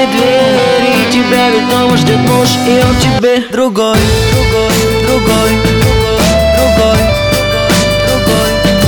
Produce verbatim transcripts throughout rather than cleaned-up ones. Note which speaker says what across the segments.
Speaker 1: моей двери. Тебя ведь дома ждет муж, и он тебе другой, другой, другой, другой, другой,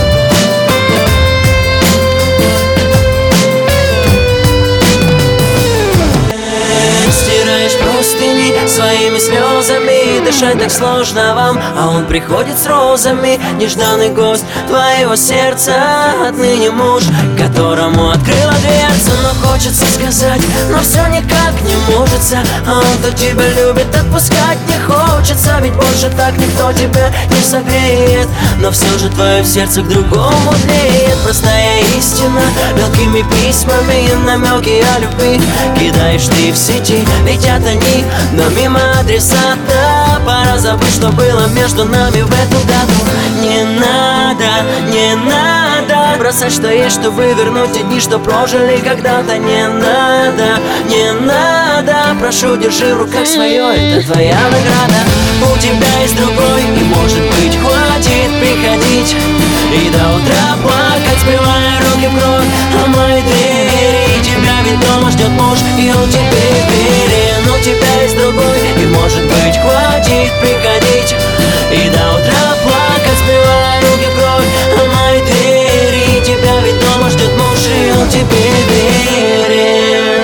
Speaker 1: другой. Стираешь простыни своими слезами, дышать так сложно вам, а он приходит с розами. Нежданный гость твоего сердца, отныне муж, которому открыла дверцу. Но хочется сказать, но все никак не можется, а он-то тебя любит, отпускать не хочется. Ведь больше так никто тебя не согреет, но все же твое сердце к другому тлеет. Простая истина, мелкими письмами и намеки о любви кидаешь ты в сети, летят они, но мимо адресата. Пора забыть, что было между нами в эту дату. Не надо, не надо бросать, что есть, чтобы вернуть те дни, что прожили когда-то. Не надо, не надо, прошу, держи в руках свое, это твоя награда. У тебя есть другой, и может быть хватит приходить и до утра плакать, сбивая руки в кровь о моей двери. Тебя ведь дома ждет муж, и он тебе верен. У тебя есть другой, и может быть хватит приходить и до утра плакать, сбивая руки в кровь о моей двери. Тебя ведь дома ждет муж, и он тебе верен.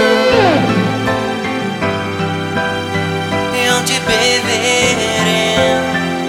Speaker 1: И он тебе верен.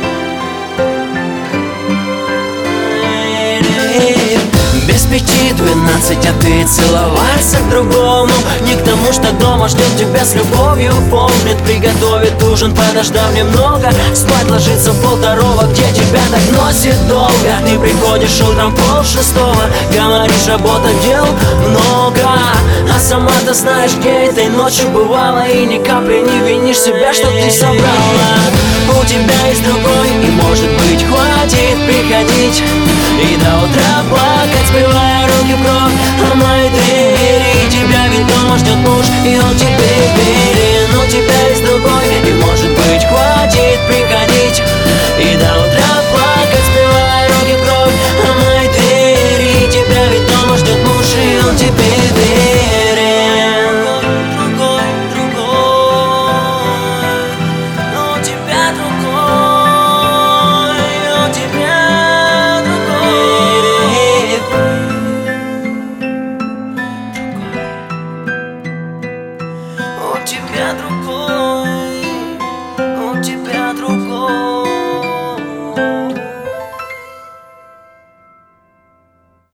Speaker 1: Без пяти двенадцать, а ты целоваться к другому. Не к тому, что дома ждет тебя с любовью, помнит, приготовит ужин, подождав немного. Спать ложится в полвторого, где тебя так носит долго. Ты приходишь утром пол шестого, говоришь, работа, дел много, а сама-то знаешь, где этой ночью бывала, и ни капли не винишь себя, что ты собрала. У тебя есть другой, и может быть хватит приходить и до утра плакать, сбивая руки в кровь о моей двери. Тебя ведь дома ждет муж, и он тебе верен. У тебя есть другой, и может быть хватит приходить и до утра плакать, сбивая руки в кровь о моей двери. Тебя ведь дома ждет муж, и он тебе верен. Другой, другой, но у тебя другой, у тебя другой. У тебя другой, у тебя другой.